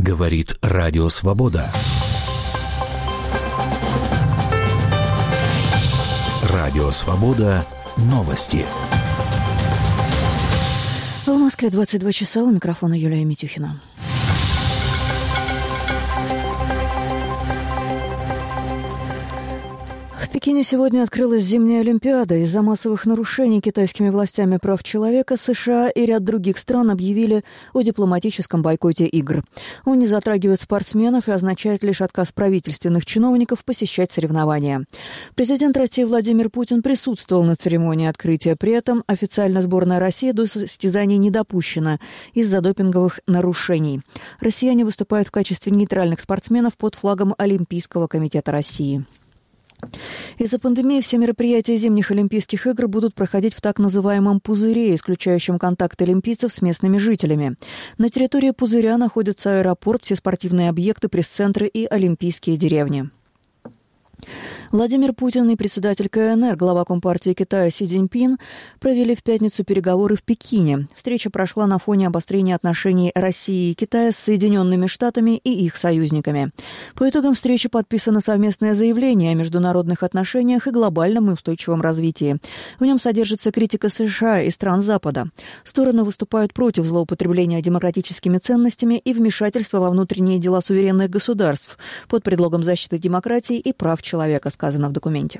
Говорит Радио Свобода. Радио Свобода. Новости. В Москве 22 часа. У микрофона Юлия Митюхина. В Пекине сегодня открылась зимняя Олимпиада. Из-за массовых нарушений китайскими властями прав человека США и ряд других стран объявили о дипломатическом бойкоте игр. Он не затрагивает спортсменов и означает лишь отказ правительственных чиновников посещать соревнования. Президент России Владимир Путин присутствовал на церемонии открытия. При этом официально сборная России до состязаний не допущена из-за допинговых нарушений. Россияне выступают в качестве нейтральных спортсменов под флагом Олимпийского комитета России. Из-за пандемии все мероприятия зимних Олимпийских игр будут проходить в так называемом пузыре, исключающем контакт олимпийцев с местными жителями. На территории пузыря находятся аэропорт, все спортивные объекты, пресс-центры и олимпийские деревни. Владимир Путин и председатель КНР, глава Компартии Китая Си Цзиньпин, провели в пятницу переговоры в Пекине. Встреча прошла на фоне обострения отношений России и Китая с Соединенными Штатами и их союзниками. По итогам встречи подписано совместное заявление о международных отношениях и глобальном и устойчивом развитии. В нем содержится критика США и стран Запада. Стороны выступают против злоупотребления демократическими ценностями и вмешательства во внутренние дела суверенных государств под предлогом защиты демократии и прав человека, сказано в документе.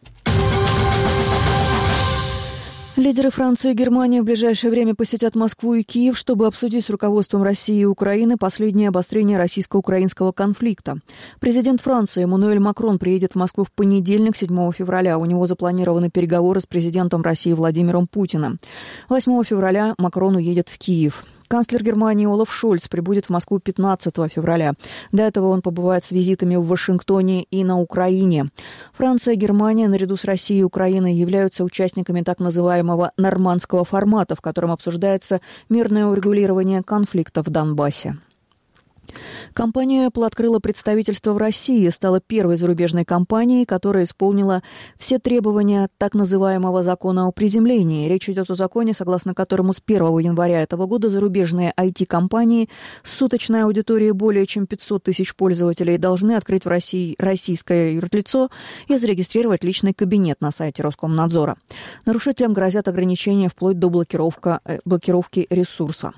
Лидеры Франции и Германии в ближайшее время посетят Москву и Киев, чтобы обсудить с руководством России и Украины последнее обострение российско-украинского конфликта. Президент Франции Эммануэль Макрон приедет в Москву в понедельник, 7 февраля. У него запланированы переговоры с президентом России Владимиром Путиным. 8 февраля Макрон уедет в Киев. Канцлер Германии Олаф Шольц прибудет в Москву 15 февраля. До этого он побывает с визитами в Вашингтоне и на Украине. Франция и Германия наряду с Россией и Украиной являются участниками так называемого нормандского формата, в котором обсуждается мирное урегулирование конфликта в Донбассе. Компания Apple открыла представительство в России и стала первой зарубежной компанией, которая исполнила все требования так называемого закона о приземлении. Речь идет о законе, согласно которому с 1 января этого года зарубежные IT-компании с суточной аудиторией более чем 500 тысяч пользователей должны открыть в России российское юрлицо и зарегистрировать личный кабинет на сайте Роскомнадзора. Нарушителям грозят ограничения вплоть до блокировки ресурса.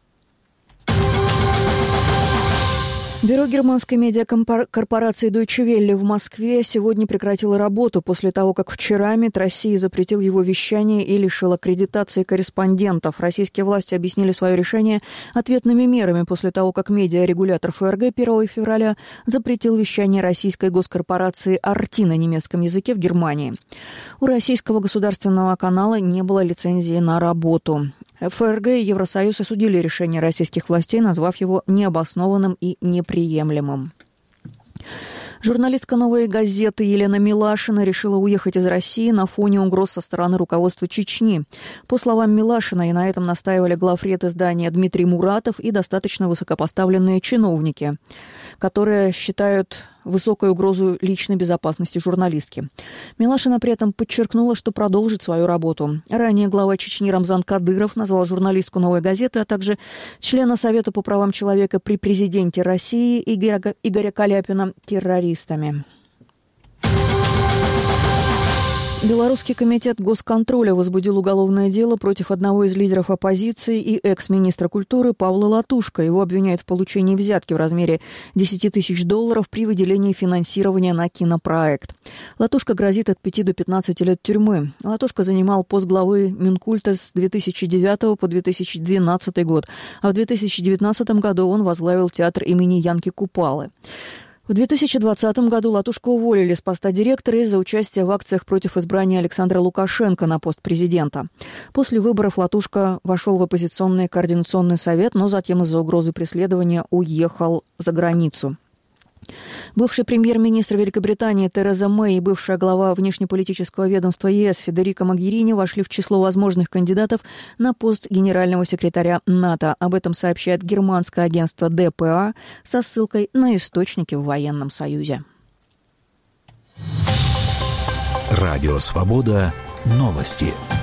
Бюро германской медиакорпорации Deutsche Welle в Москве сегодня прекратило работу после того, как вчера МИД России запретил его вещание и лишил аккредитации корреспондентов. Российские власти объяснили свое решение ответными мерами после того, как медиарегулятор ФРГ 1 февраля запретил вещание российской госкорпорации «Арти» на немецком языке в Германии. У российского государственного канала не было лицензии на работу. ФРГ и Евросоюз осудили решение российских властей, назвав его необоснованным и неприемлемым. Журналистка «Новой газеты» Елена Милашина решила уехать из России на фоне угроз со стороны руководства Чечни. По словам Милашиной, на этом настаивали главред издания Дмитрий Муратов и достаточно высокопоставленные чиновники, которые считают высокую угрозу личной безопасности журналистки. Милашина при этом подчеркнула, что продолжит свою работу. Ранее глава Чечни Рамзан Кадыров назвал журналистку «Новой газеты», а также члена Совета по правам человека при президенте России Игоря Каляпина террористами. Белорусский комитет госконтроля возбудил уголовное дело против одного из лидеров оппозиции и экс-министра культуры Павла Латушко. Его обвиняют в получении взятки в размере $10 тысяч при выделении финансирования на кинопроект. Латушко грозит от 5 до 15 лет тюрьмы. Латушко занимал пост главы Минкульта с 2009 по 2012 год, а в 2019 году он возглавил театр имени Янки Купалы. В 2020 году Латушко уволили с поста директора из-за участия в акциях против избрания Александра Лукашенко на пост президента. После выборов Латушко вошел в оппозиционный координационный совет, но затем из-за угрозы преследования уехал за границу. Бывший премьер-министр Великобритании Тереза Мэй и бывшая глава внешнеполитического ведомства ЕС Федерико Могерини вошли в число возможных кандидатов на пост генерального секретаря НАТО. Об этом сообщает германское агентство ДПА со ссылкой на источники в военном союзе. Радио «Свобода». Новости.